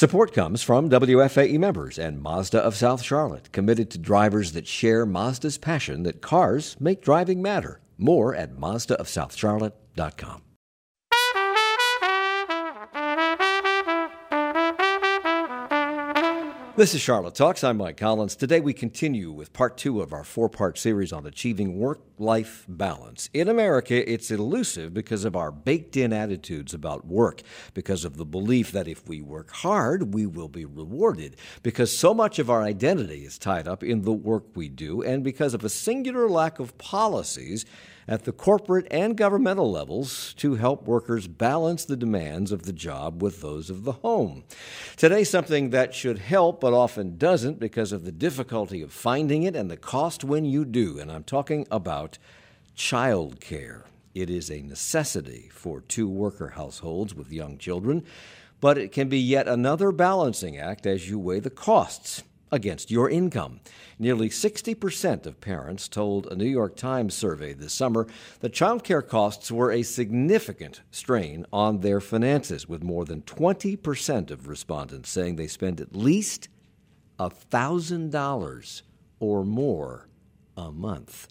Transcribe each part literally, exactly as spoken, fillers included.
Support comes from W F A E members and Mazda of South Charlotte, committed to drivers that share Mazda's passion that cars make driving matter. More at Mazda of South Charlotte dot com. This is Charlotte Talks. I'm Mike Collins. Today we continue with part two of our four-part series on achieving work-life balance. In America, it's elusive because of our baked-in attitudes about work, because of the belief that if we work hard, we will be rewarded, because so much of our identity is tied up in the work we do, and because of a singular lack of policies at the corporate and governmental levels to help workers balance the demands of the job with those of the home. Today, something that should help but often doesn't because of the difficulty of finding it and the cost when you do, and I'm talking about child care. It is a necessity for two worker households with young children, but it can be yet another balancing act as you weigh the costs against your income. Nearly sixty percent of parents told a New York Times survey this summer that child care costs were a significant strain on their finances, with more than twenty percent of respondents saying they spend at least one thousand dollars or more a month.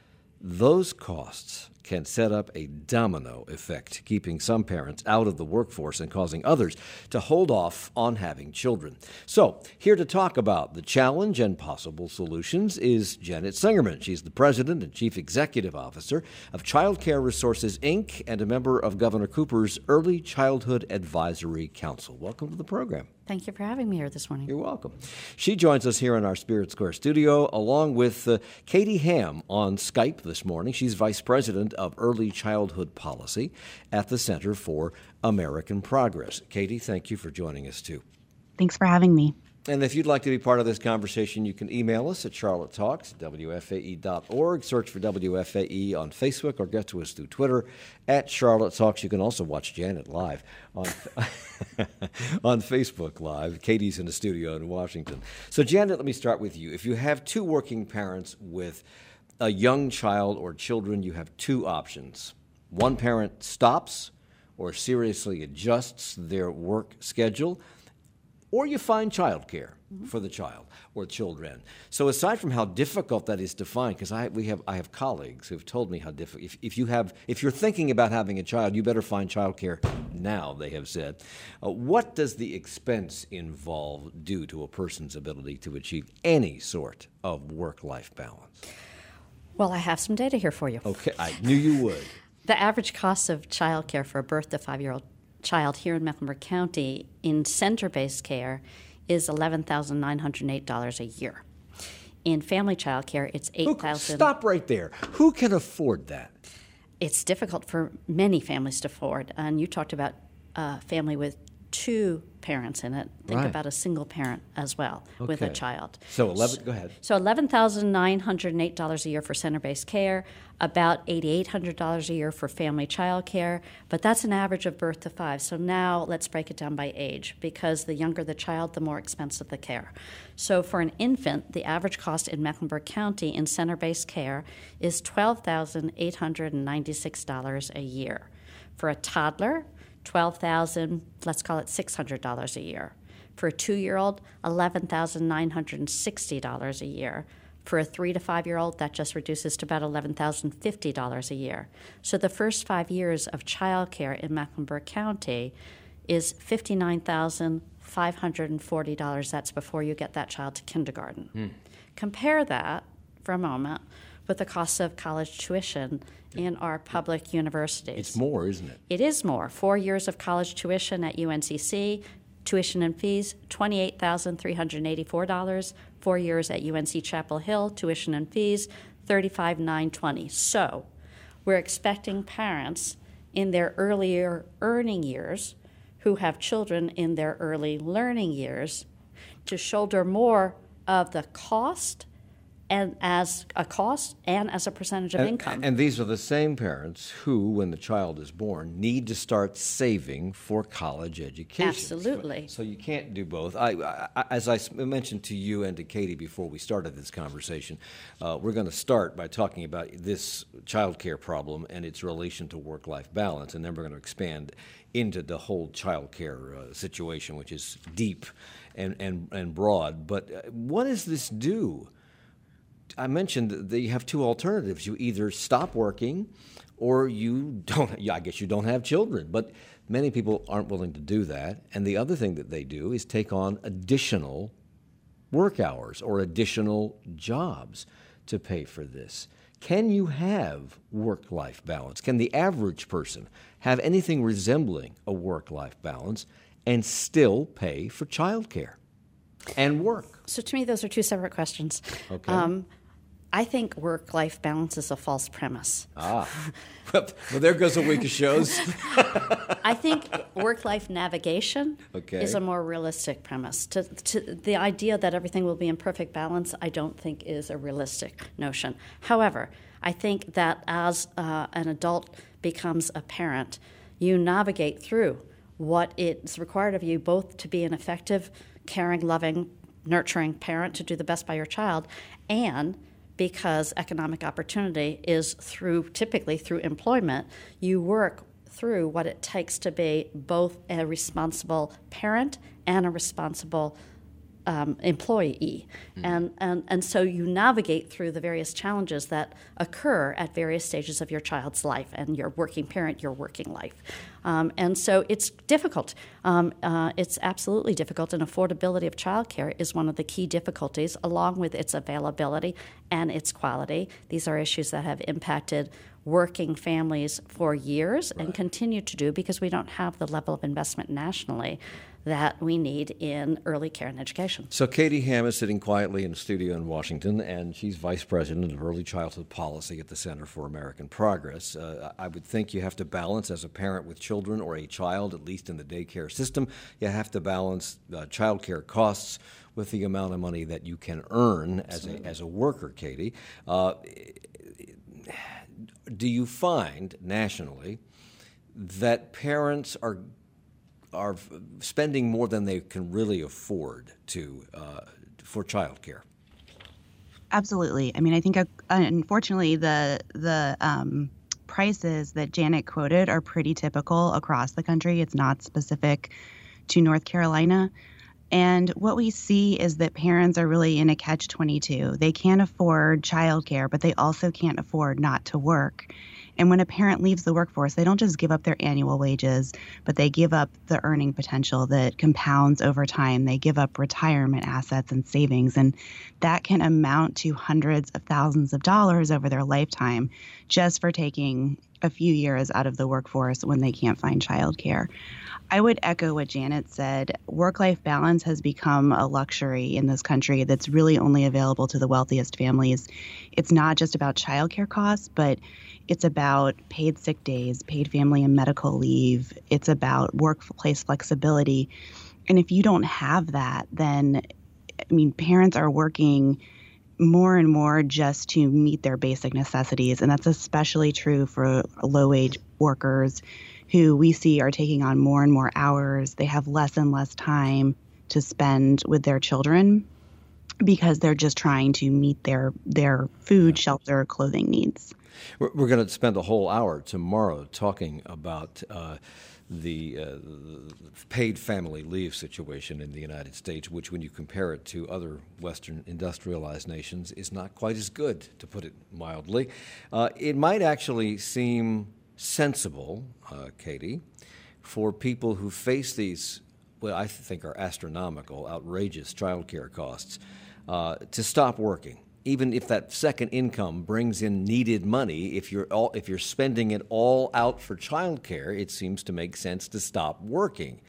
Those costs can set up a domino effect, keeping some parents out of the workforce and causing others to hold off on having children. So, here to talk about the challenge and possible solutions is Janet Singerman. She's the president and chief executive officer of Child Care Resources, Incorporated, and a member of Governor Cooper's Early Childhood Advisory Council. Welcome to the program. Thank you for having me here this morning. You're welcome. She joins us here in our Spirit Square studio, along with uh, Katie Ham on Skype this morning. She's vice president of Early Childhood Policy at the Center for American Progress. Katie, thank you for joining us, too. Thanks for having me. And if you'd like to be part of this conversation, you can email us at charlotte talks, W F A E dot org. Search for W F A E on Facebook or get to us through Twitter at Charlotte Talks. You can also watch Janet live on, on Facebook Live. Katie's in the studio in Washington. So, Janet, let me start with you. If you have two working parents with a young child or children, you have two options. One parent stops or seriously adjusts their work schedule, or you find child care mm-hmm. for the child or children. So aside from how difficult that is to find, because I we have I have colleagues who've told me how difficult. If, if you have if you're thinking about having a child, you better find child care now. They have said. Uh, what does the expense involved do to a person's ability to achieve any sort of work-life balance? Well, I have some data here for you. Okay, I knew you would. The average cost of child care for a birth to five-year-old child here in Mecklenburg County in center-based care is eleven thousand nine hundred eight dollars a year. In family child care, it's eight thousand dollars. Stop right there. Who can afford that? It's difficult for many families to afford. And you talked about a family with two parents in it. Think right. about a single parent as well okay. with a child. So eleven. Go ahead. So eleven thousand nine hundred eight dollars a year for center-based care, about eight thousand eight hundred dollars a year for family child care, but that's an average of birth to five. So now let's break it down by age, because the younger the child, the more expensive the care. So for an infant, the average cost in Mecklenburg County in center-based care is twelve thousand eight hundred ninety-six dollars a year. For a toddler, twelve thousand, let's call it six hundred dollars a year. For a two-year-old, eleven thousand nine hundred sixty dollars a year. For a three to five-year-old, that just reduces to about eleven thousand fifty dollars a year. So the first five years of child care in Mecklenburg County is fifty-nine thousand five hundred forty dollars. That's before you get that child to kindergarten. Mm. Compare that, for a moment, with the cost of college tuition in our public universities. It's more, isn't it? It is more. Four years of college tuition at U N C C, tuition and fees, twenty-eight thousand three hundred eighty-four dollars. Four years at U N C Chapel Hill, tuition and fees, thirty-five thousand nine hundred twenty dollars. So we're expecting parents in their earlier earning years who have children in their early learning years to shoulder more of the cost and as a cost and as a percentage of and, income. And these are the same parents who, when the child is born, need to start saving for college education. Absolutely. So, so you can't do both. I, I, as I mentioned to you and to Katie before we started this conversation, uh, we're going to start by talking about this child care problem and its relation to work-life balance, and then we're going to expand into the whole child care uh, situation, which is deep and, and, and broad. But uh, what does this do? I mentioned that you have two alternatives. You either stop working or you don't, I guess you don't have children. But many people aren't willing to do that. And the other thing that they do is take on additional work hours or additional jobs to pay for this. Can you have work-life balance? Can the average person have anything resembling a work-life balance and still pay for childcare and work? So to me, those are two separate questions. Okay. Um, I think work-life balance is a false premise. Ah, well, there goes a week of shows. I think work-life navigation okay. is a more realistic premise. To, to the idea that everything will be in perfect balance, I don't think is a realistic notion. However, I think that as uh, an adult becomes a parent, you navigate through what is required of you both to be an effective, caring, loving, nurturing parent to do the best by your child, and because economic opportunity is through, typically through employment, you work through what it takes to be both a responsible parent and a responsible um, employee. Mm-hmm. And, and, and so you navigate through the various challenges that occur at various stages of your child's life and your working parent, your working life. Um, and so it's difficult. Um, uh, it's absolutely difficult, and affordability of childcare is one of the key difficulties, along with its availability and its quality. These are issues that have impacted working families for years right. and continue to do because we don't have the level of investment nationally that we need in early care and education. So Katie Ham is sitting quietly in a studio in Washington, and she's Vice President of Early Childhood Policy at the Center for American Progress. Uh, I would think you have to balance, as a parent with children or a child, at least in the daycare system, you have to balance uh, child care costs with the amount of money that you can earn as a, as a worker, Katie. Uh, do you find nationally that parents are are spending more than they can really afford to uh, for child care? Absolutely. I mean, I think uh, unfortunately the the um, prices that Janet quoted are pretty typical across the country. It's not specific to North Carolina. And what we see is that parents are really in a catch twenty-two. They can't afford childcare, but they also can't afford not to work. And when a parent leaves the workforce, they don't just give up their annual wages, but they give up the earning potential that compounds over time. They give up retirement assets and savings, and that can amount to hundreds of thousands of dollars over their lifetime just for taking a few years out of the workforce when they can't find childcare. I would echo what Janet said. Work-life balance has become a luxury in this country that's really only available to the wealthiest families. It's not just about childcare costs, but it's about paid sick days, paid family and medical leave. It's about workplace flexibility. And if you don't have that, then, I mean, parents are working more and more just to meet their basic necessities. And that's especially true for low-wage workers who we see are taking on more and more hours. They have less and less time to spend with their children because they're just trying to meet their their food, shelter, clothing needs. We're, we're going to spend a whole hour tomorrow talking about uh, the, uh, the paid family leave situation in the United States, which, when you compare it to other Western industrialized nations, is not quite as good, to put it mildly. Uh, it might actually seem sensible, uh, Katie, for people who face these, well, I think are astronomical, outrageous child care costs, uh, to stop working. Even if that second income brings in needed money, if you're all, if you're spending it all out for child care, it seems to make sense to stop working.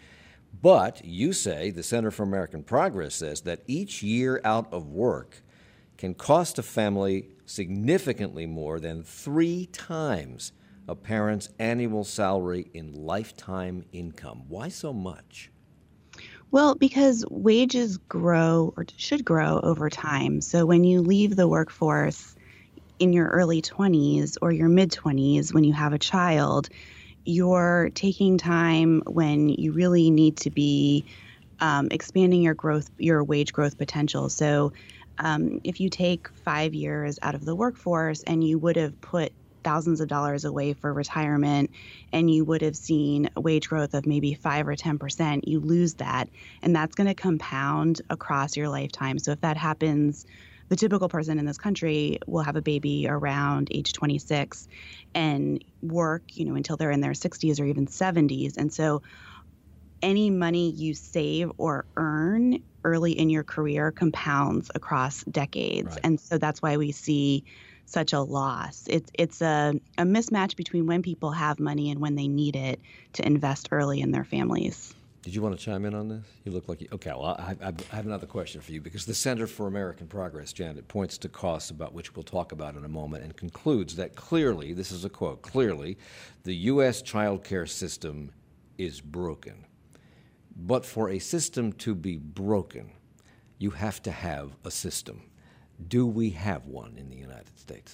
But you say, the Center for American Progress says, that each year out of work can cost a family significantly more than three times a parent's annual salary in lifetime income. Why so much? Well, because wages grow or should grow over time. So when you leave the workforce in your early twenties or your mid twenties, when you have a child, you're taking time when you really need to be um, expanding your growth, your wage growth potential. So um, if you take five years out of the workforce and you would have put thousands of dollars away for retirement and you would have seen a wage growth of maybe five or ten percent, you lose that. And that's going to compound across your lifetime. So if that happens, the typical person in this country will have a baby around age twenty-six and work, you know, until they're in their sixties or even seventies. And so any money you save or earn early in your career compounds across decades. Right. And so that's why we see such a loss. It's it's a, a mismatch between when people have money and when they need it to invest early in their families. Did you want to chime in on this? You look like you, okay, well, I, I, I have another question for you because the Center for American Progress, Janet, points to costs about which we'll talk about in a moment and concludes that clearly, this is a quote, clearly, the U S child care system is broken. But for a system to be broken, you have to have a system. Do we have one in the United States?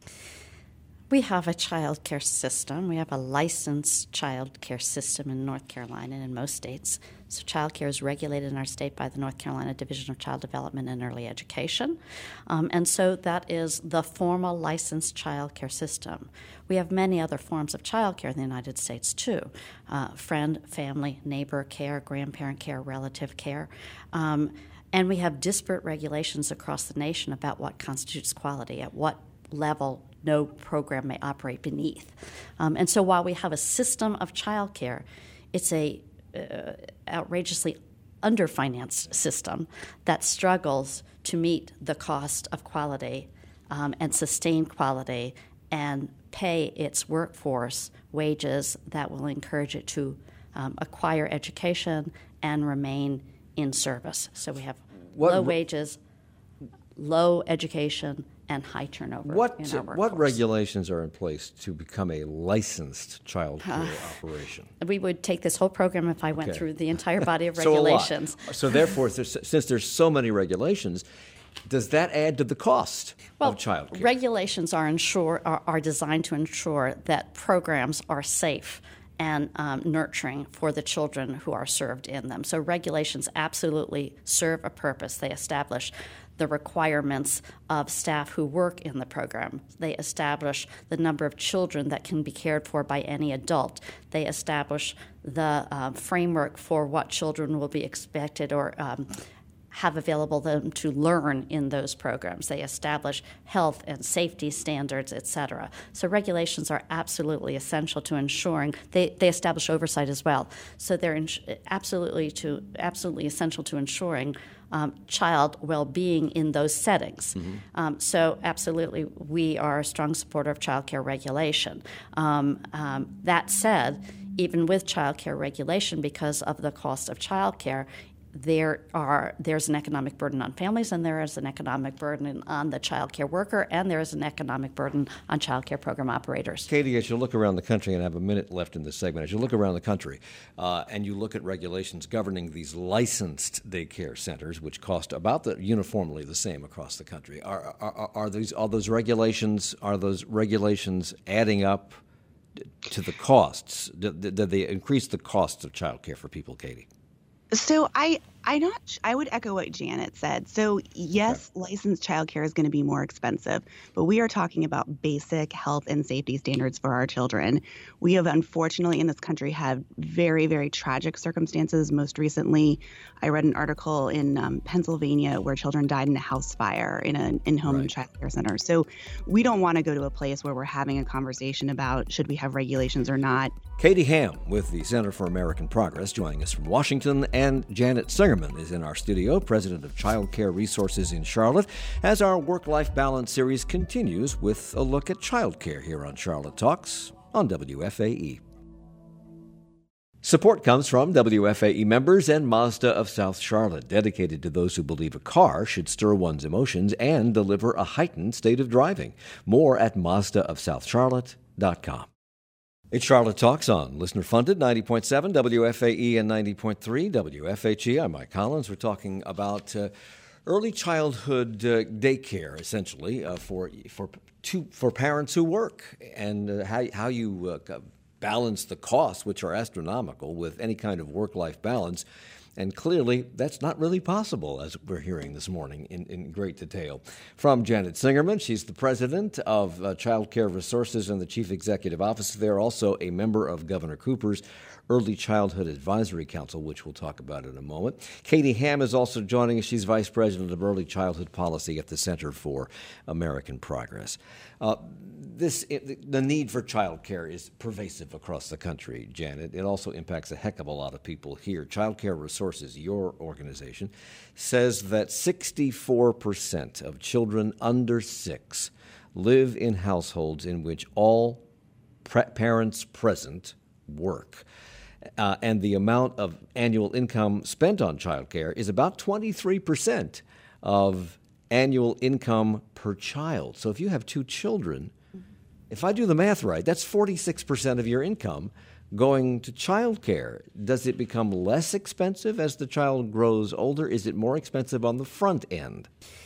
We have a child care system. We have a licensed child care system in North Carolina and in most states. So child care is regulated in our state by the North Carolina Division of Child Development and Early Education. Um, and so that is the formal licensed child care system. We have many other forms of child care in the United States, too. Uh, friend, family, neighbor care, grandparent care, relative care. Um, and we have disparate regulations across the nation about what constitutes quality, at what level no program may operate beneath. Um, and so while we have a system of child care, it's a uh, outrageously underfinanced system that struggles to meet the cost of quality um, and sustain quality and pay its workforce wages that will encourage it to um, acquire education and remain in service. So we have What, low wages, low education, and high turnover what, in our workforce. What regulations are in place to become a licensed child care operation? We would take this whole program if I went Okay. through the entire body of So a lot. regulations. So therefore, there's, since there's so many regulations, does that add to the cost Well, of child care? regulations are, ensure, are, are designed to ensure that programs are safe and um, nurturing for the children who are served in them. So regulations absolutely serve a purpose. They establish the requirements of staff who work in the program. They establish the number of children that can be cared for by any adult. They establish the uh, framework for what children will be expected or um, have available them to learn in those programs. They establish health and safety standards, et cetera. So regulations are absolutely essential to ensuring they, they establish oversight as well. So they're in, absolutely to absolutely essential to ensuring um, child well-being in those settings. Mm-hmm. Um, so absolutely, we are a strong supporter of child care regulation. Um, um, that said, even with child care regulation, because of the cost of child care, there are there's an economic burden on families, and there is an economic burden on the child care worker, and there is an economic burden on child care program operators. Katie, as you look around the country, and I have a minute left in this segment, as you look around the country uh, and you look at regulations governing these licensed daycare centers, which cost about the, uniformly the same across the country, are, are, are these are those regulations are those regulations adding up to the costs? Did, did they increase the costs of child care for people, Katie? So I, I not, I would echo what Janet said. So yes, okay. Licensed childcare is going to be more expensive, but we are talking about basic health and safety standards for our children. We have unfortunately in this country had very, very tragic circumstances. Most recently, I read an article in um, Pennsylvania where children died in a house fire in an in-home right. child care center. So we don't want to go to a place where we're having a conversation about should we have regulations or not. Katie Ham with the Center for American Progress joining us from Washington, and Janet Singerman is in our studio, president of Child Care Resources in Charlotte, as our Work-Life Balance series continues with a look at child care here on Charlotte Talks on W F A E. Support comes from W F A E members and Mazda of South Charlotte, dedicated to those who believe a car should stir one's emotions and deliver a heightened state of driving. More at Mazda of South Charlotte dot com. It's Charlotte Talks on listener funded ninety point seven W F A E and ninety point three W F H E. I'm Mike Collins. We're talking about uh, early childhood uh, daycare, essentially, uh, for for two, for parents who work, and uh, how how you uh, balance the costs, which are astronomical, with any kind of work-life balance. And clearly, that's not really possible, as we're hearing this morning in, in great detail. From Janet Singerman, she's the president of uh, Child Care Resources and the chief executive officer there, also a member of Governor Cooper's Early Childhood Advisory Council, which we'll talk about in a moment. Katie Ham is also joining us. She's vice president of Early Childhood Policy at the Center for American Progress. Uh, this the need for child care is pervasive across the country, Janet. It also impacts a heck of a lot of people here. Child Care Resources, your organization, says that sixty-four percent of children under six live in households in which all pre- parents present work. Uh, and the amount of annual income spent on child care is about twenty-three percent of annual income per child. So if you have two children, if I do the math right, that's forty-six percent of your income going to child care. Does it become less expensive as the child grows older? Is it more expensive on the front end?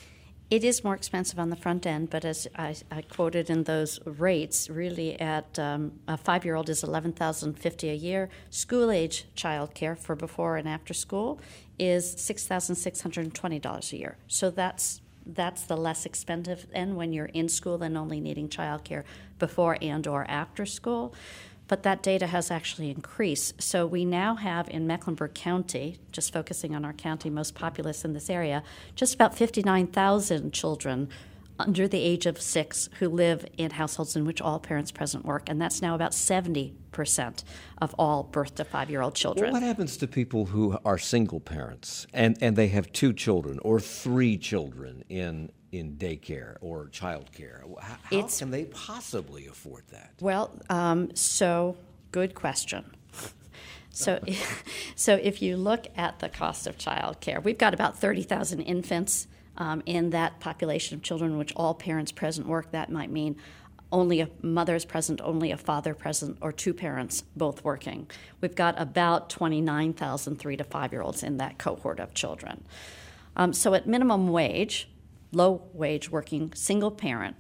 It is more expensive on the front end, but as I, I quoted in those rates, really at um, a five-year-old is eleven thousand fifty dollars a year. School-age child care for before and after school is six thousand six hundred twenty dollars a year. So that's that's the less expensive end when you're in school and only needing child care before and or after school. But that data has actually increased. So we now have in Mecklenburg County, just focusing on our county most populous in this area, just about fifty-nine thousand children under the age of six who live in households in which all parents present work. And that's now about seventy percent of all birth to five-year-old children. Well, what happens to people who are single parents and, and they have two children or three children in in daycare or child care? How, how It's, can they possibly afford that? Well, um, so good question. So, so if you look at the cost of child care, we've got about thirty thousand infants um, in that population of children in which all parents present work. That might mean only a mother is present, only a father present, or two parents both working. We've got about twenty-nine thousand three to five-year-olds in that cohort of children. Um, so at minimum wage, low-wage working single parent,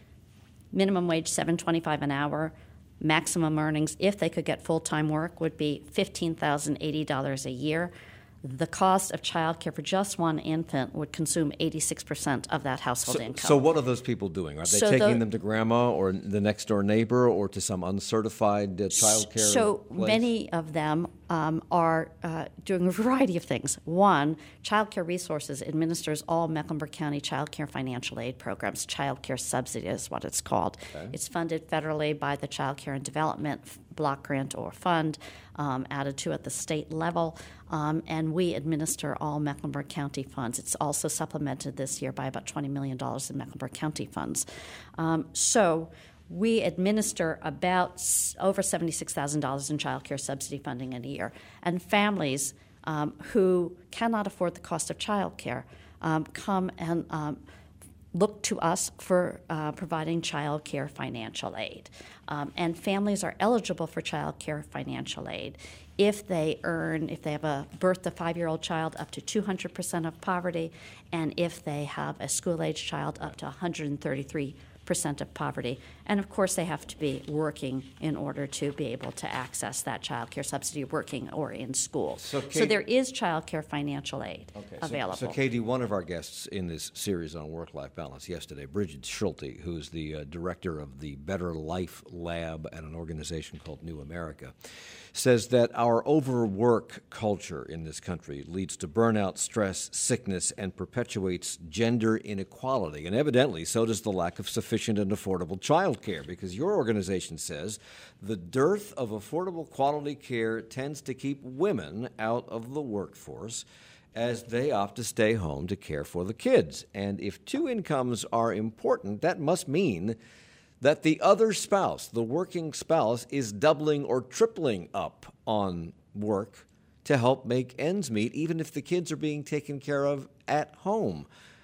minimum wage seven twenty-five an hour, maximum earnings, if they could get full-time work, would be fifteen thousand eighty dollars a year. The cost of child care for just one infant would consume eighty-six percent of that household So, income. so what are those people doing? Are they So taking the- them to grandma or the next door neighbor or to some uncertified uh, child care So place? many of them um, are uh, doing a variety of things. One, Child Care Resources administers all Mecklenburg County child care financial aid programs. Child Care Subsidy is what it's called. Okay. It's funded federally by the Child Care and Development Block Grant or Fund, um, added to at the state level, um, and we administer all Mecklenburg County funds. It's also supplemented this year by about twenty million dollars in Mecklenburg County funds. Um, so we administer about s- over seventy-six thousand dollars in child care subsidy funding in a year. And families um, who cannot afford the cost of child care um, come and um, look to us for uh, providing child care financial aid. Um, and families are eligible for child care financial aid if they earn, if they have a birth to five-year-old child, up to two hundred percent of poverty, and if they have a school-age child, up to one hundred thirty-three percent of poverty. And of course, they have to be working in order to be able to access that child care subsidy, working or in school. So, So, Kate- there is child care financial aid Okay, so- available. So, Katie, one of our guests in this series on work-life balance yesterday, Bridget Schulte, who's the uh, director of the Better Life Lab at an organization called New America, says that our overwork culture in this country leads to burnout, stress, sickness, and perpetuates gender inequality. And evidently, so does the lack of sufficient and affordable child care, because your organization says the dearth of affordable quality care tends to keep women out of the workforce as they opt to stay home to care for the kids. And if two incomes are important, that must mean that the other spouse, the working spouse, is doubling or tripling up on work to help make ends meet, even if the kids are being taken care of at home.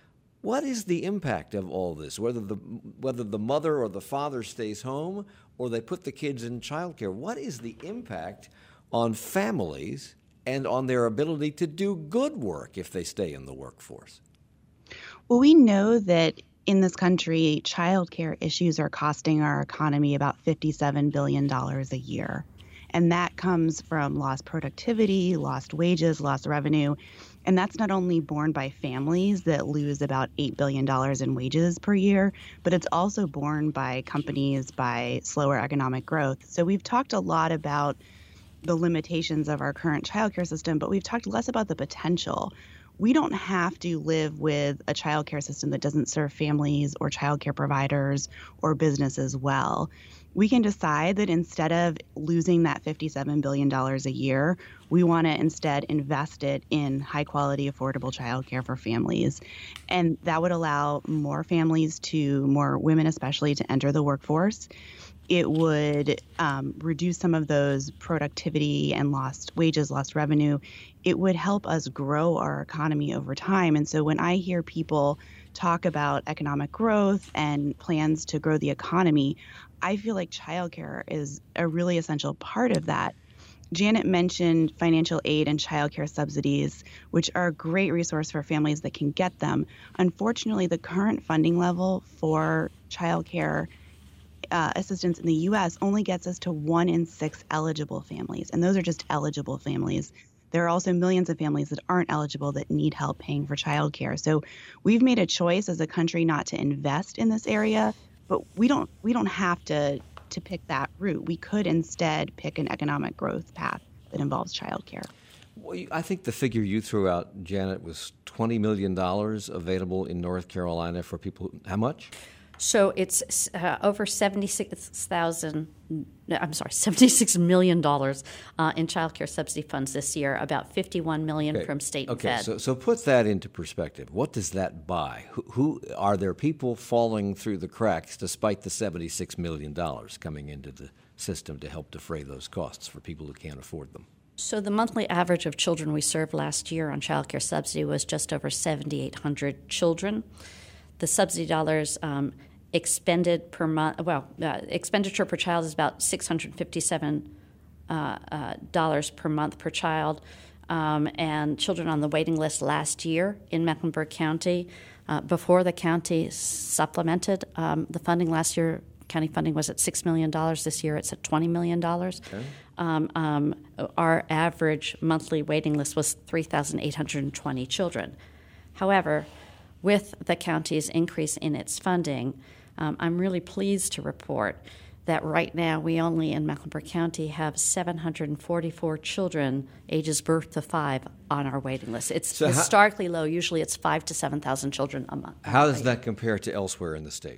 What is the impact of all this? Whether the whether the mother or the father stays home or they put the kids in childcare, what is the impact on families and on their ability to do good work if they stay in the workforce? Well, we know that in this country, childcare issues are costing our economy about fifty-seven billion dollars a year. And that comes from lost productivity, lost wages, lost revenue. And that's not only borne by families that lose about eight billion dollars in wages per year, but it's also borne by companies, by slower economic growth. So we've talked a lot about the limitations of our current childcare system, but we've talked less about the potential. We don't have to live with a childcare system that doesn't serve families or childcare providers or businesses well. We can decide that instead of losing that fifty-seven billion dollars a year, we want to instead invest it in high quality, affordable childcare for families. And that would allow more families to, more women especially, to enter the workforce. It would um, reduce some of those productivity and lost wages, lost revenue. It would help us grow our economy over time. And so when I hear people talk about economic growth and plans to grow the economy, I feel like childcare is a really essential part of that. Janet mentioned financial aid and childcare subsidies, which are a great resource for families that can get them. Unfortunately, the current funding level for childcare Uh, assistance in the U S only gets us to one in six eligible families, and those are just eligible families. There are also millions of families that aren't eligible that need help paying for childcare. So we've made a choice as a country not to invest in this area, but we don't we don't have to to pick that route. We could instead pick an economic growth path that involves childcare. Well, I think the figure you threw out, Janet, was twenty million dollars available in North Carolina for people. How much? So it's uh, over seventy-six thousand. I'm sorry, seventy-six million dollars uh, in child care subsidy funds this year. About fifty-one million okay. from state okay. and fed. So, so put that into perspective. What does that buy? Who, who are there people falling through the cracks despite the seventy-six million dollars coming into the system to help defray those costs for people who can't afford them? So the monthly average of children we served last year on child care subsidy was just over seventy-eight hundred children. The subsidy dollars um, expended per month, well, uh, expenditure per child is about six hundred fifty-seven uh, uh, dollars per month per child. Um, and children on the waiting list last year in Mecklenburg County, uh, before the county supplemented um, the funding last year, county funding was at six million dollars. This year it's at twenty million dollars. Okay. Um, um, our average monthly waiting list was three thousand eight hundred twenty children. However, with the county's increase in its funding, um, I'm really pleased to report that right now we only in Mecklenburg County have seven hundred forty-four children ages birth to five on our waiting list. It's so historically how, low. Usually it's five to seven thousand children a month. How does that compare to elsewhere in the state?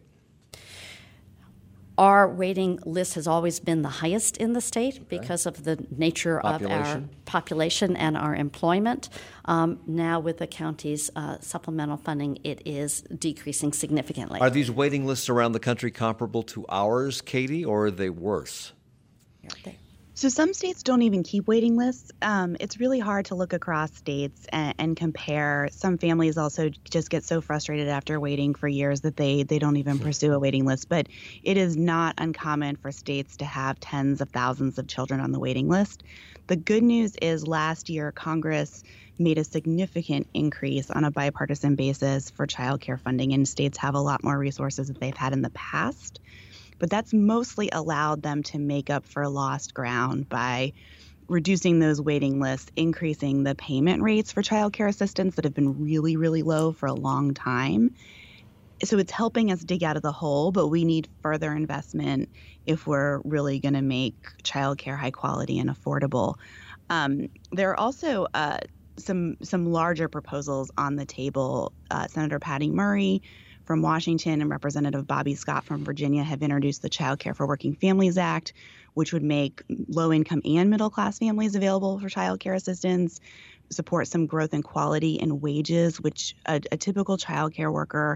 Our waiting list has always been the highest in the state okay. because of the nature population. of our population and our employment. Um, now with the county's uh, supplemental funding, it is decreasing significantly. Are these waiting lists around the country comparable to ours, Katie, or are they worse? They, So some states don't even keep waiting lists. Um, it's really hard to look across states and, and compare. Some families also just get so frustrated after waiting for years that they, they don't even pursue a waiting list. But it is not uncommon for states to have tens of thousands of children on the waiting list. The good news is last year, Congress made a significant increase on a bipartisan basis for child care funding, and states have a lot more resources than they've had in the past. But that's mostly allowed them to make up for lost ground by reducing those waiting lists, increasing the payment rates for child care assistance that have been really, really low for a long time. So it's helping us dig out of the hole, but we need further investment if we're really going to make child care high quality and affordable. Um, there are also uh, some some larger proposals on the table. Uh, Senator Patty Murray from Washington and Representative Bobby Scott from Virginia have introduced the Child Care for Working Families Act, which would make low-income and middle-class families available for child care assistance, support some growth in quality and wages, which a, a typical child care worker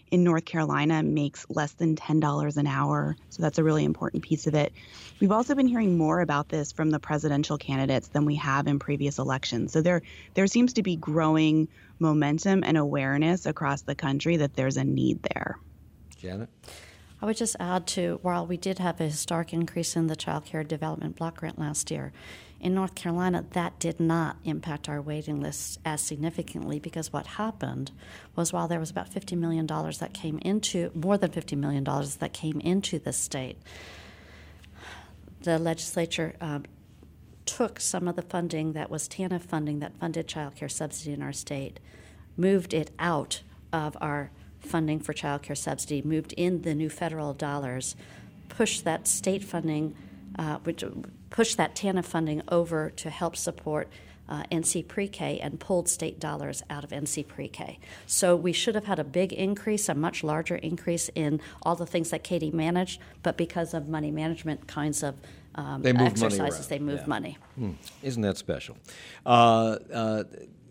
in North Carolina makes less than ten dollars an hour. So that's a really important piece of it. We've also been hearing more about this from the presidential candidates than we have in previous elections. So there there seems to be growing momentum and awareness across the country that there's a need there. Janet? I would just add to, while we did have a historic increase in the Child Care Development Block Grant last year, in North Carolina, that did not impact our waiting lists as significantly, because what happened was, while there was about fifty million dollars that came into, more than fifty million dollars that came into the state, the legislature um, took some of the funding that was T A N F funding that funded child care subsidy in our state, moved it out of our funding for child care subsidy, moved in the new federal dollars, pushed that state funding, uh, which pushed that T A N F funding over to help support uh, N C Pre-K, and pulled state dollars out of N C Pre-K. So we should have had a big increase, a much larger increase in all the things that Katie managed, but because of money management kinds of um, they moved exercises, money around. they moved yeah. money. Hmm. Isn't that special? Uh, uh,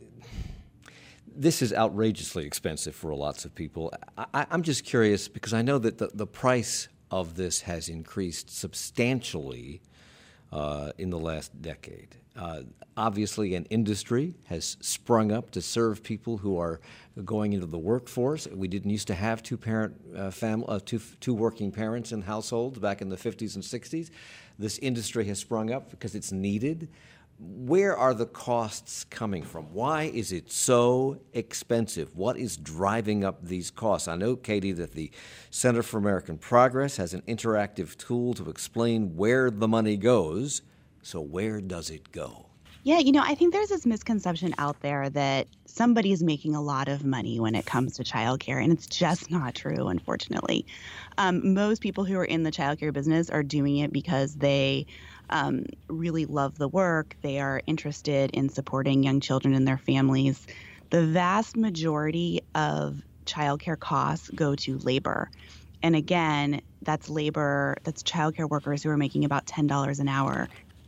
This is outrageously expensive for lots of people. I, I'm just curious, because I know that the, the price of this has increased substantially uh, in the last decade. Uh, obviously, an industry has sprung up to serve people who are going into the workforce. We didn't used to have two parent uh, fam- uh, two two working parents in households back in the fifties and sixties. This industry has sprung up because it's needed. Where are the costs coming from? Why is it so expensive? What is driving up these costs? I know, Katie, that the Center for American Progress has an interactive tool to explain where the money goes. So where does it go? Yeah, you know, I think there's this misconception out there that somebody's making a lot of money when it comes to childcare, and it's just not true, unfortunately. Um, most people who are in the childcare business are doing it because they um, really love the work. They are interested in supporting young children and their families. The vast majority of childcare costs go to labor. And again, that's labor, that's childcare workers who are making about ten dollars an hour.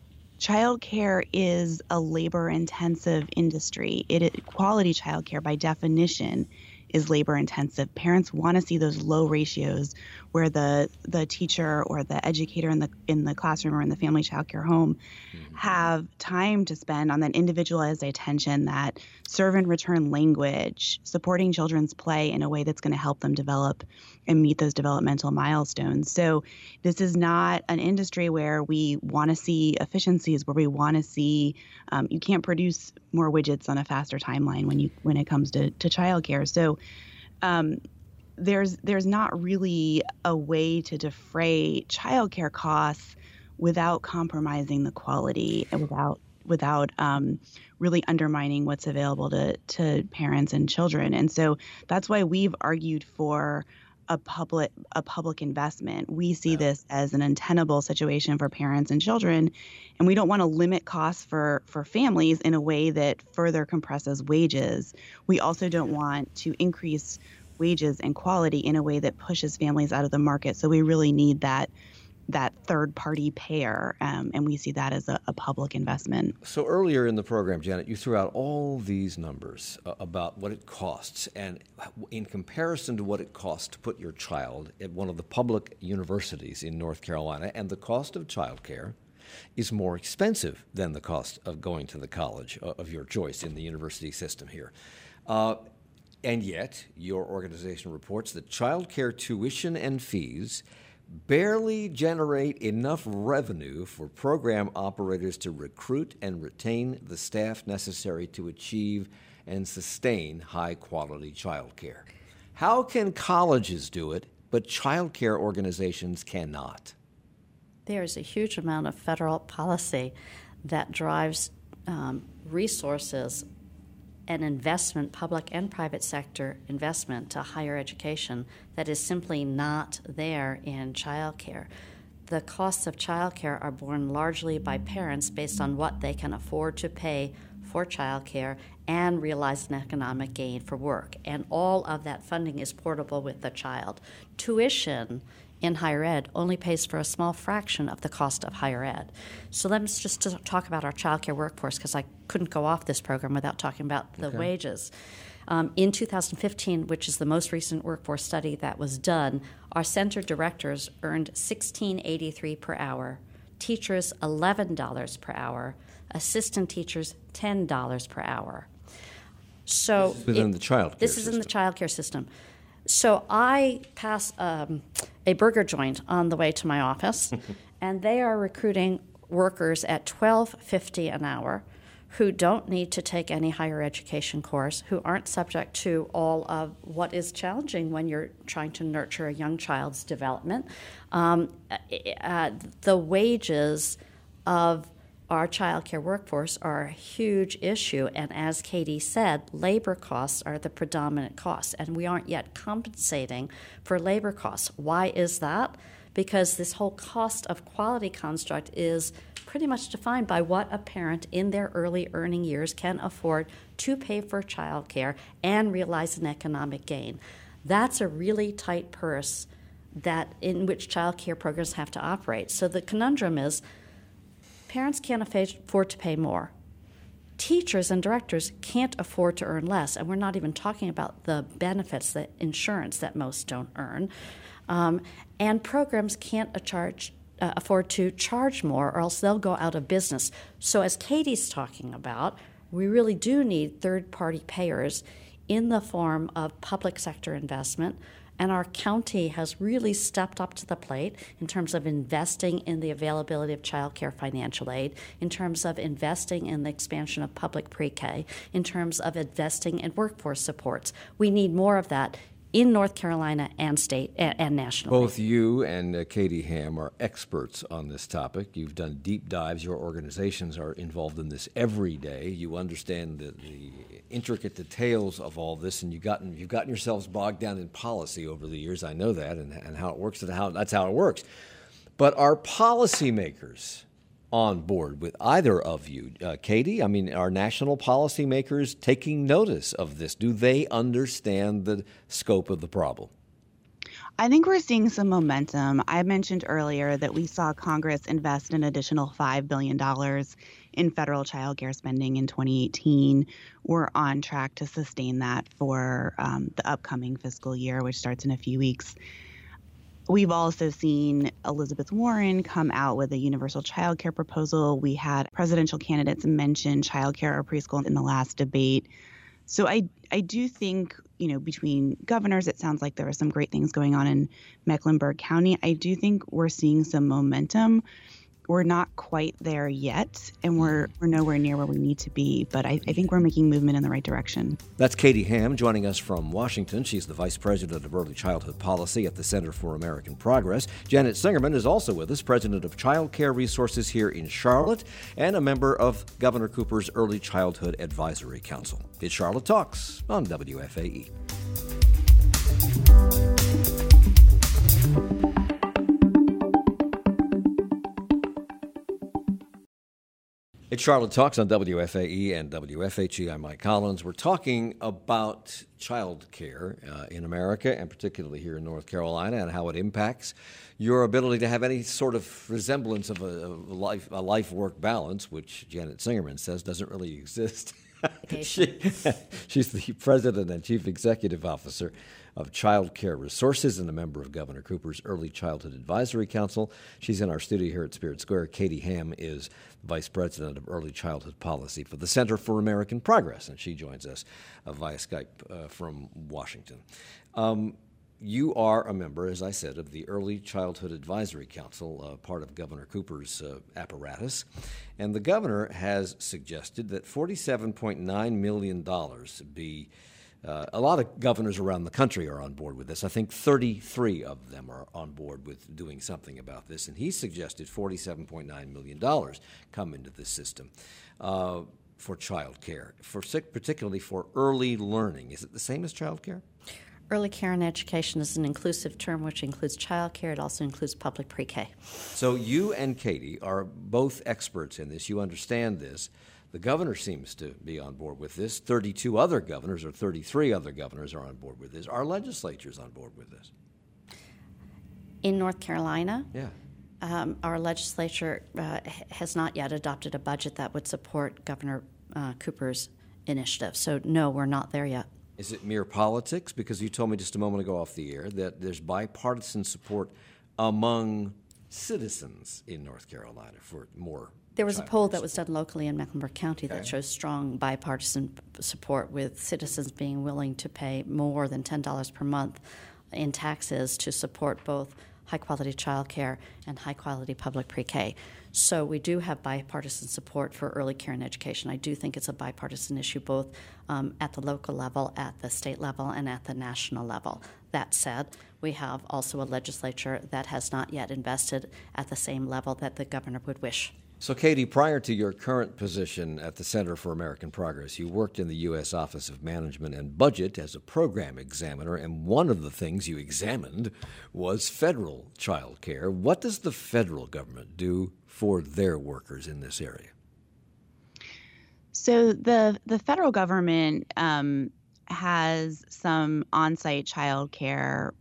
Childcare is a labor-intensive industry. It, quality childcare, by definition, is labor-intensive. Parents want to see those low ratios where the the teacher or the educator in the in the classroom or in the family childcare home mm-hmm. have time to spend on that individualized attention, that serve and return language, supporting children's play in a way that's going to help them develop and meet those developmental milestones. So this is not an industry where we want to see efficiencies, where we want to see um, you can't produce more widgets on a faster timeline when you when it comes to to childcare. So um, there's there's not really a way to defray childcare costs without compromising the quality and without without um, really undermining what's available to to parents and children. And so that's why we've argued for a public a public investment. We see this as an untenable situation for parents and children, and we don't want to limit costs for, for families in a way that further compresses wages. We also don't want to increase wages and quality in a way that pushes families out of the market. So we really need that that third-party payer, um, and we see that as a, a public investment. So earlier in the program, Janet, you threw out all these numbers uh, about what it costs, and in comparison to what it costs to put your child at one of the public universities in North Carolina, and the cost of childcare is more expensive than the cost of going to the college of your choice in the university system here. Uh, and yet, your organization reports that childcare tuition and fees barely generate enough revenue for program operators to recruit and retain the staff necessary to achieve and sustain high-quality child care. How can colleges do it, but child care organizations cannot? There's a huge amount of federal policy that drives um, resources and investment, public and private sector investment to higher education that is simply not there in childcare. The costs of childcare are borne largely by parents based on what they can afford to pay for childcare and realize an economic gain for work. And all of that funding is portable with the child. Tuition in higher ed only pays for a small fraction of the cost of higher ed. So let's just talk about our childcare workforce, because I couldn't go off this program without talking about the okay. wages. Um, in two thousand fifteen, which is the most recent workforce study that was done, our center directors earned sixteen dollars and eighty-three cents per hour, teachers eleven dollars per hour, assistant teachers ten dollars per hour. So this is within it, the child care This system. is in the child care system. So I pass um, a burger joint on the way to my office, and they are recruiting workers at twelve fifty an hour who don't need to take any higher education course, who aren't subject to all of what is challenging when you're trying to nurture a young child's development. Um, uh, the wages of our child care workforce are a huge issue, and as Katie said, labor costs are the predominant cost, and we aren't yet compensating for labor costs. Why is that? Because this whole cost of quality construct is pretty much defined by what a parent in their early earning years can afford to pay for child care and realize an economic gain. That's a really tight purse that in which child care programs have to operate. So the conundrum is, parents can't afford to pay more. Teachers and directors can't afford to earn less, and we're not even talking about the benefits, the insurance that most don't earn. Um, and programs can't a charge, uh, afford to charge more, or else they'll go out of business. So as Katie's talking about, we really do need third-party payers in the form of public sector investment. And our county has really stepped up to the plate in terms of investing in the availability of child care financial aid, in terms of investing in the expansion of public pre-K, in terms of investing in workforce supports. We need more of that in North Carolina and state and, and nationally. Both you and uh, Katie Ham are experts on this topic. You've done deep dives. Your organizations are involved in this every day. You understand the, the intricate details of all this, and you've gotten you've gotten yourselves bogged down in policy over the years. I know that, and, and how it works, and how that's how it works. But are policymakers on board with either of you? Uh, Katie, I mean, are national policymakers taking notice of this? Do they understand the scope of the problem? I think we're seeing some momentum. I mentioned earlier that we saw Congress invest an additional five billion dollars in federal child care spending in twenty eighteen. We're on track to sustain that for um, the upcoming fiscal year, which starts in a few weeks. We've also seen Elizabeth Warren come out with a universal child care proposal. We had presidential candidates mention child care or preschool in the last debate. So I I do think, you know, between governors, it sounds like there are some great things going on in Mecklenburg County. I do think we're seeing some momentum. We're not quite there yet, and we're we're nowhere near where we need to be, but I, I think we're making movement in the right direction. That's Katie Ham joining us from Washington. She's the Vice President of Early Childhood Policy at the Center for American Progress. Janet Singerman is also with us, President of Child Care Resources here in Charlotte, and a member of Governor Cooper's Early Childhood Advisory Council. It's Charlotte Talks on W F A E. It's Charlotte Talks on W F A E and W F H E. I'm Mike Collins. We're talking about child care uh, in America, and particularly here in North Carolina, and how it impacts your ability to have any sort of resemblance of a, of a life a life-work balance, which Janet Singerman says doesn't really exist. she, she's the President and Chief Executive Officer of Child Care Resources and a member of Governor Cooper's Early Childhood Advisory Council. She's in our studio here at Spirit Square. Katie Ham is Vice President of Early Childhood Policy for the Center for American Progress, and she joins us uh, via Skype uh, from Washington. Um, you are a member, as I said, of the Early Childhood Advisory Council, uh, part of Governor Cooper's uh, apparatus, and the governor has suggested that forty-seven point nine million dollars be Uh, a lot of governors around the country are on board with this. I think thirty-three of them are on board with doing something about this, and he suggested forty-seven point nine million dollars come into this system uh, for child care, for particularly for early learning. Is it the same as child care? Early care and education is an inclusive term which includes child care. It also includes public pre-K. So you and Katie are both experts in this. You understand this. The governor seems to be on board with this. thirty-two other governors or thirty-three other governors are on board with this. Our legislature's on board with this. In North Carolina, yeah. um, our legislature uh, has not yet adopted a budget that would support Governor uh, Cooper's initiative. So, no, we're not there yet. Is it mere politics? Because you told me just a moment ago off the air that there's bipartisan support among citizens in North Carolina for more. There was a poll that was support. done locally in Mecklenburg County Okay. that shows strong bipartisan p- support, with citizens being willing to pay more than ten dollars per month in taxes to support both high-quality childcare and high-quality public pre-K. So we do have bipartisan support for early care and education. I do think it's a bipartisan issue, both um, at the local level, at the state level, and at the national level. That said, we have also a legislature that has not yet invested at the same level that the governor would wish. So, Katie, prior to your current position at the Center for American Progress, you worked in the U S Office of Management and Budget as a program examiner, and one of the things you examined was federal child care. What does the federal government do for their workers in this area? So the the federal government um, has some on-site child care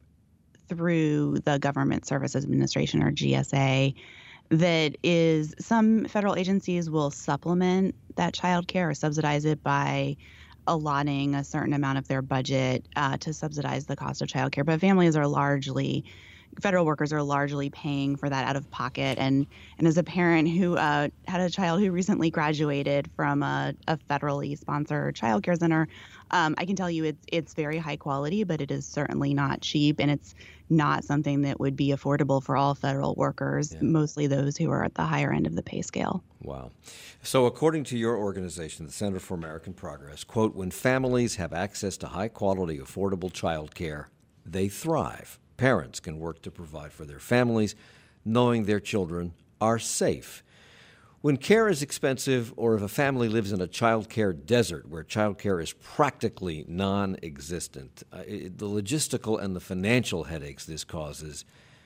through the Government Services Administration, or G S A. That is, some federal agencies will supplement that child care or subsidize it by allotting a certain amount of their budget uh, to subsidize the cost of child care. But families are largely, federal workers are largely paying for that out of pocket. And and as a parent who uh, had a child who recently graduated from a, a federally sponsored child care center, um, I can tell you it's it's very high quality, but it is certainly not cheap, and it's not something that would be affordable for all federal workers, Yeah. mostly those who are at the higher end of the pay scale. Wow. So according to your organization, the Center for American Progress, quote, when families have access to high-quality, affordable child care, they thrive. Parents can work to provide for their families, knowing their children are safe. When care is expensive, or if a family lives in a child care desert where child care is practically non-existent, uh, it, the logistical and the financial headaches this causes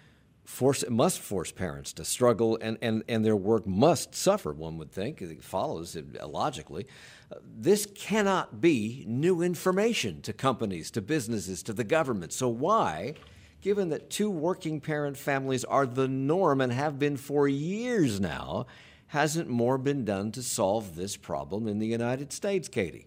force must force parents to struggle, and, and, and their work must suffer, one would think. It follows it logically. Uh, this cannot be new information to companies, to businesses, to the government. So why, given that two working parent families are the norm and have been for years now, hasn't more been done to solve this problem in the United States, Katie?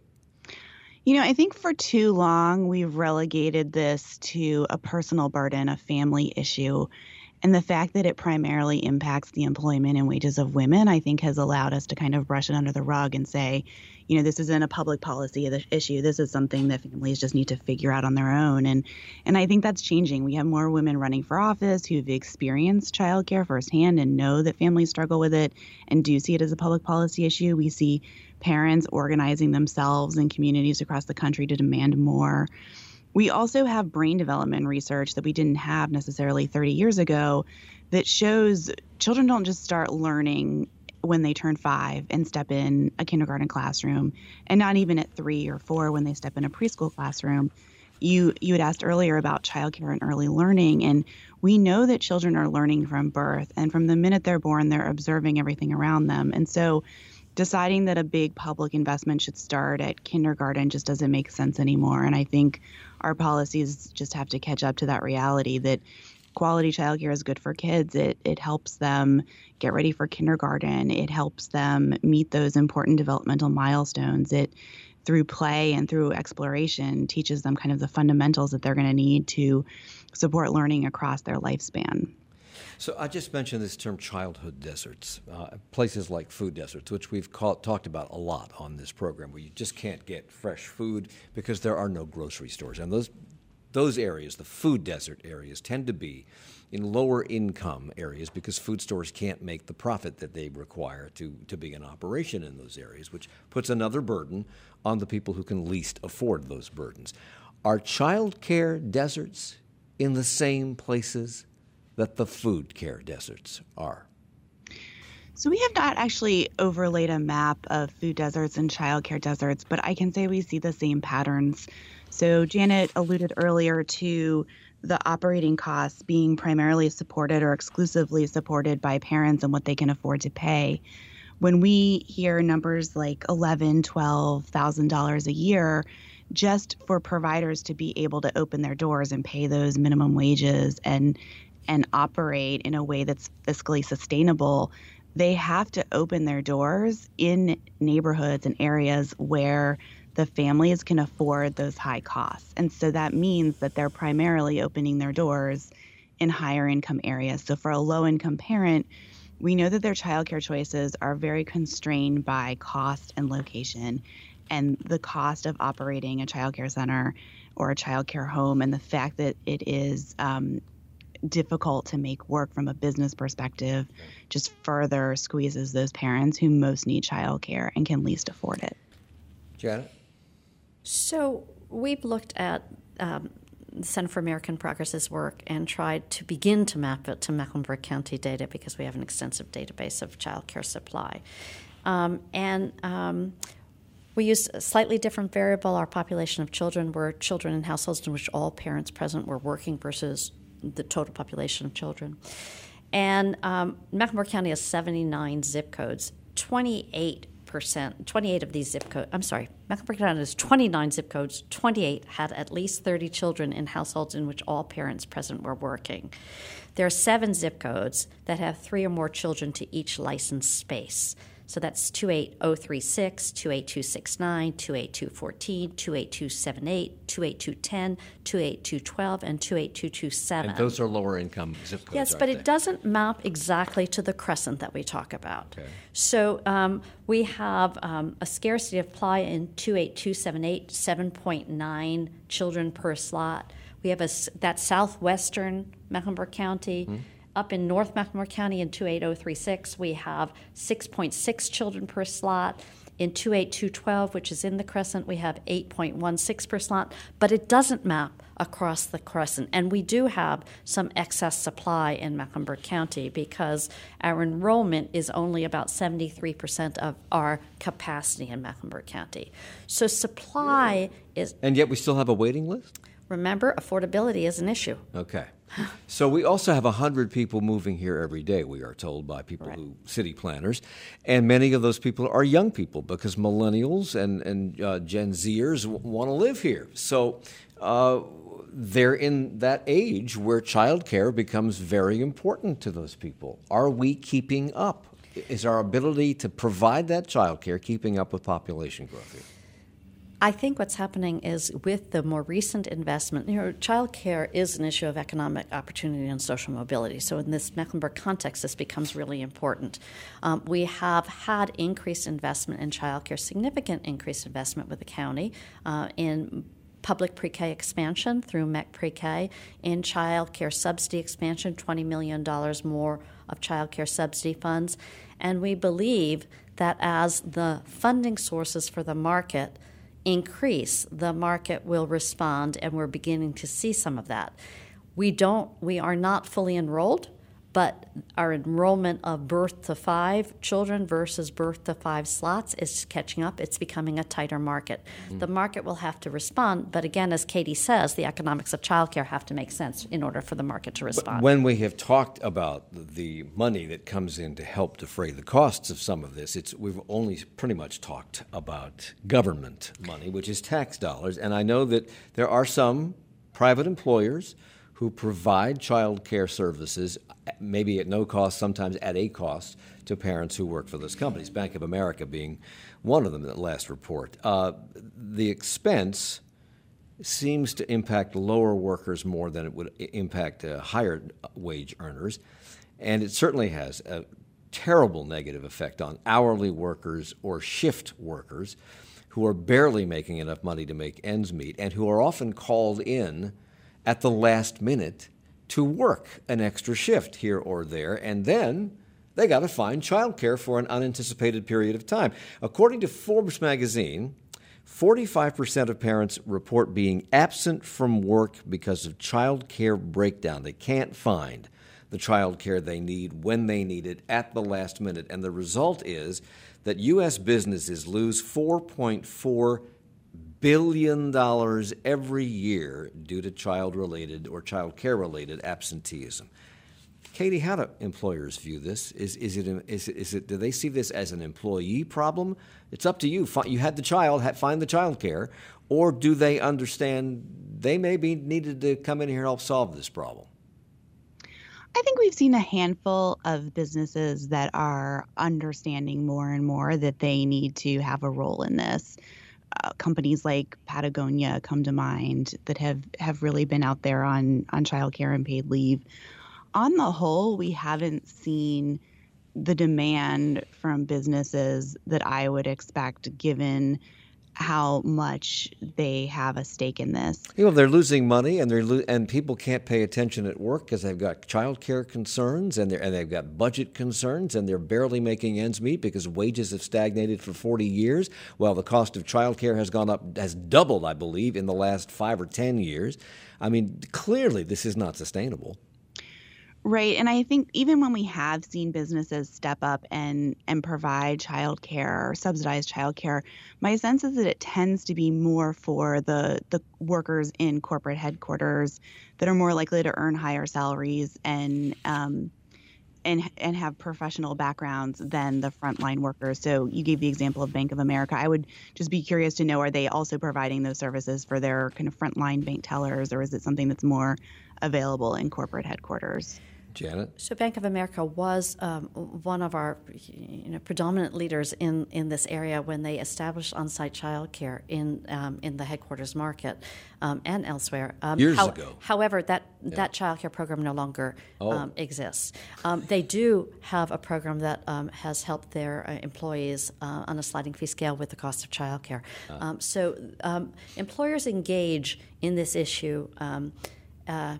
You know, I think for too long we've relegated this to a personal burden, a family issue. And the fact that it primarily impacts the employment and wages of women, I think, has allowed us to kind of brush it under the rug and say, you know, this isn't a public policy issue. This is something that families just need to figure out on their own. And and I think that's changing. We have more women running for office who've experienced childcare firsthand and know that families struggle with it and do see it as a public policy issue. We see parents organizing themselves in communities across the country to demand more. We also have brain development research that we didn't have necessarily thirty years ago that shows children don't just start learning when they turn five and step in a kindergarten classroom, and not even at three or four when they step in a preschool classroom. You you had asked earlier about childcare and early learning, and we know that children are learning from birth, and from the minute they're born, they're observing everything around them. And so deciding that a big public investment should start at kindergarten just doesn't make sense anymore. And I think our policies just have to catch up to that reality that quality childcare is good for kids. It it helps them get ready for kindergarten. It helps them meet those important developmental milestones. It, through play and through exploration, teaches them kind of the fundamentals that they're going to need to support learning across their lifespan. So I just mentioned this term childhood deserts, uh, places like food deserts, which we've call, talked about a lot on this program, where you just can't get fresh food because there are no grocery stores. And those those areas, the food desert areas, tend to be in lower income areas because food stores can't make the profit that they require to, to be in operation in those areas, which puts another burden on the people who can least afford those burdens. Are child care deserts in the same places that the food care deserts are? So we have not actually overlaid a map of food deserts and childcare deserts, but I can say we see the same patterns. So Janet alluded earlier to the operating costs being primarily supported or exclusively supported by parents and what they can afford to pay. When we hear numbers like eleven thousand dollars, twelve thousand dollars a year, just for providers to be able to open their doors and pay those minimum wages and and operate in a way that's fiscally sustainable, they have to open their doors in neighborhoods and areas where the families can afford those high costs. And so that means that they're primarily opening their doors in higher income areas. So for a low income parent, we know that their childcare choices are very constrained by cost and location, and the cost of operating a childcare center or a childcare home, and the fact that it is um, difficult to make work from a business perspective just further squeezes those parents who most need childcare and can least afford it. Janet? So we've looked at um, the Center for American Progress's work and tried to begin to map it to Mecklenburg County data because we have an extensive database of child care supply. Um, and um, we used a slightly different variable. Our population of children were children in households in which all parents present were working versus the total population of children. And um, Mecklenburg County has seventy-nine zip codes. twenty-eight percent, twenty-eight of these zip codes, I'm sorry, Mecklenburg County has twenty-nine zip codes, twenty-eight had at least thirty children in households in which all parents present were working. There are seven zip codes that have three or more children to each licensed space. So that's two eight zero three six, two eight two six nine, two eight two one four, two eight two seven eight, two eight two one zero, two eight two one two, and two eight two two seven. And those are lower income zip codes, Yes, but aren't it they? doesn't map exactly to the crescent that we talk about. Okay. So um, we have um, a scarcity of supply in two eight two seven eight, seven point nine children per slot. We have a, that southwestern Mecklenburg County. Mm-hmm. Up in North Mecklenburg County in two eight zero three six, we have six point six children per slot. In two eight two one two, which is in the crescent, we have eight point one six per slot, but it doesn't map across the crescent. And we do have some excess supply in Mecklenburg County because our enrollment is only about seventy-three percent of our capacity in Mecklenburg County. So supply is... And yet we still have a waiting list? Remember, affordability is an issue. Okay. So we also have one hundred people moving here every day, we are told by people Right. who, city planners, and many of those people are young people because millennials and, and uh, Gen Zers w- want to live here. So uh, they're in that age where childcare becomes very important to those people. Are we keeping up? Is our ability to provide that childcare keeping up with population growth here? I think what's happening is with the more recent investment, you know, child care is an issue of economic opportunity and social mobility. So in this Mecklenburg context, this becomes really important. Um, we have had increased investment in child care, significant increased investment with the county uh, in public pre-K expansion through M E C Pre-K, in child care subsidy expansion, twenty million dollars more of child care subsidy funds. And we believe that as the funding sources for the market increase, the market will respond, and we're beginning to see some of that. We don't, we are not fully enrolled, but our enrollment of birth to five children versus birth to five slots is catching up. It's becoming a tighter market. Mm. The market will have to respond, but again, as Katie says, the economics of childcare have to make sense in order for the market to respond. But when we have talked about the money that comes in to help defray the costs of some of this, it's we've only pretty much talked about government money, which is tax dollars. And I know that there are some private employers who provide child care services, maybe at no cost, sometimes at a cost, to parents who work for those companies, Bank of America being one of them in that last report. Uh, the expense seems to impact lower workers more than it would impact uh, higher wage earners, and it certainly has a terrible negative effect on hourly workers or shift workers who are barely making enough money to make ends meet and who are often called in at the last minute to work an extra shift here or there, and then they got to find childcare for an unanticipated period of time. According to Forbes magazine, forty-five percent of parents report being absent from work because of childcare breakdown. They can't find the childcare they need when they need it at the last minute, and the result is that U S businesses lose four point four billion dollars every year due to child-related or child care-related absenteeism. Katie, how do employers view this? Is is it is it, is it do they see this as an employee problem? It's up to you. You had the child, find the child care, or do they understand they may be needed to come in here and help solve this problem? I think we've seen a handful of businesses that are understanding more and more that they need to have a role in this. uh, companies like Patagonia come to mind that have, have really been out there on, on childcare and paid leave. On the whole, we haven't seen the demand from businesses that I would expect given how much they have a stake in this. You know, they're losing money, and they're lo- and people can't pay attention at work because they've got child care concerns, and they're and they've got budget concerns, and they're barely making ends meet because wages have stagnated for forty years, while the cost of child care has gone up, has doubled, I believe, in the last five or ten years. I mean, clearly this is not sustainable. Right. And I think even when we have seen businesses step up and, and provide childcare or subsidized childcare, my sense is that it tends to be more for the, the workers in corporate headquarters that are more likely to earn higher salaries and um, and and have professional backgrounds than the frontline workers. So you gave the example of Bank of America. I would just be curious to know, are they also providing those services for their kind of frontline bank tellers, or is it something that's more available in corporate headquarters? Janet? So Bank of America was um, one of our you know, predominant leaders in, in this area when they established on-site childcare in um, in the headquarters market um, and elsewhere. Um, Years how, ago. However, that, Yeah. that childcare program no longer Oh. um, exists. Um, they do have a program that um, has helped their uh, employees uh, on a sliding fee scale with the cost of childcare. Uh. Um, so um, employers engage in this issue um, uh,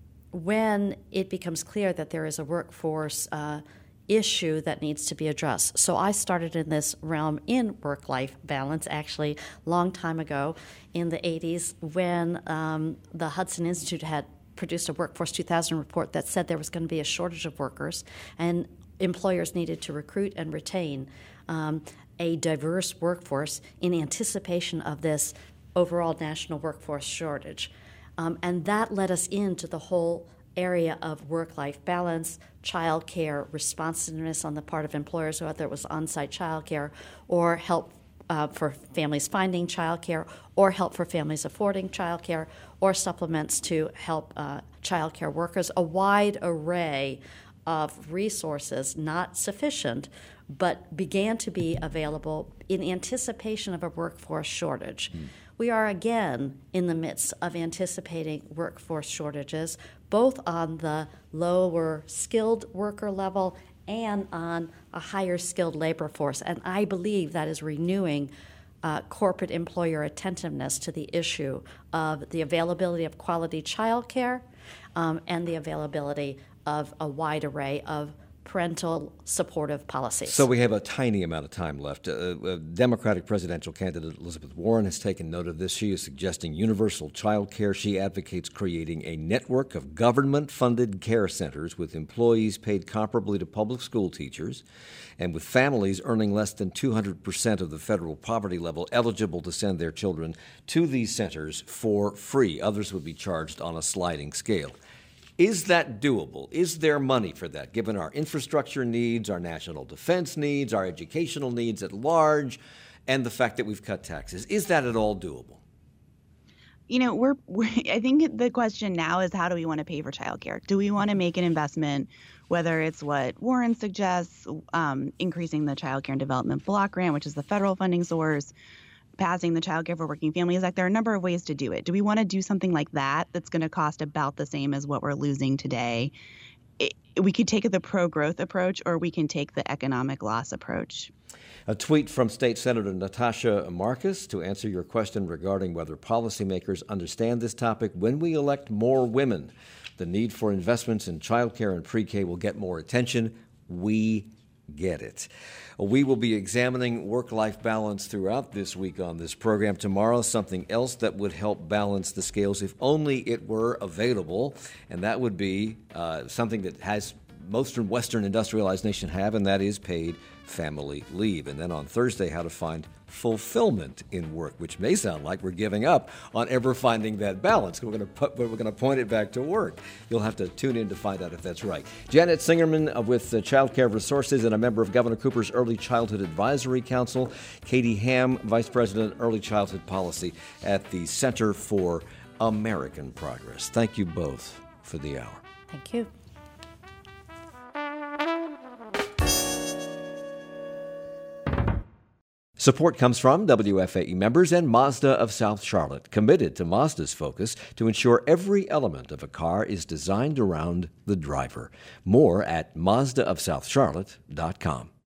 when it becomes clear that there is a workforce uh, issue that needs to be addressed. So I started in this realm in work-life balance, actually, a long time ago in the eighties when um, the Hudson Institute had produced a Workforce two thousand report that said there was going to be a shortage of workers and employers needed to recruit and retain um, a diverse workforce in anticipation of this overall national workforce shortage. Um, and that led us into the whole area of work-life balance, child care, responsiveness on the part of employers, whether it was on-site child care or help uh, for families finding child care or help for families affording child care or supplements to help uh, child care workers, a wide array of resources, not sufficient, but began to be available in anticipation of a workforce shortage. Mm. We are again in the midst of anticipating workforce shortages, both on the lower skilled worker level and on a higher skilled labor force. And I believe that is renewing uh, corporate employer attentiveness to the issue of the availability of quality child care um, and the availability of a wide array of parental supportive policies. So we have a tiny amount of time left. Uh, uh, Democratic presidential candidate Elizabeth Warren has taken note of this. She is suggesting universal child care. She advocates creating a network of government-funded care centers with employees paid comparably to public school teachers and with families earning less than two hundred percent of the federal poverty level eligible to send their children to these centers for free. Others would be charged on a sliding scale. Is that doable? Is there money for that, given our infrastructure needs, our national defense needs, our educational needs at large, and the fact that we've cut taxes? Is that at all doable? You know, we're, we're I think the question now is, how do we want to pay for childcare? Do we want to make an investment, whether it's what Warren suggests, um, increasing the Child Care and Development Block Grant, which is the federal funding source, passing the Child Care for Working Families Act? There are a number of ways to do it. Do we want to do something like that that's going to cost about the same as what we're losing today? It, we could take the pro-growth approach, or we can take the economic loss approach. A tweet from State Senator Natasha Marcus to answer your question regarding whether policymakers understand this topic. When we elect more women, the need for investments in child care and pre-K will get more attention. We get it. We will be examining work-life balance throughout this week on this program. Tomorrow, something else that would help balance the scales if only it were available, and that would be uh, something that has most Western industrialized nations have, and that is paid family leave. And then on Thursday, how to find fulfillment in work, which may sound like we're giving up on ever finding that balance. We're going to put, we're going to point it back to work. You'll have to tune in to find out if that's right. Janet Singerman with uh, Child Care Resources and a member of Governor Cooper's Early Childhood Advisory Council. Katie Ham, Vice President, Early Childhood Policy at the Center for American Progress. Thank you both for the hour. Thank you. Support comes from W F A E members and Mazda of South Charlotte, committed to Mazda's focus to ensure every element of a car is designed around the driver. More at Mazda of South Charlotte dot com.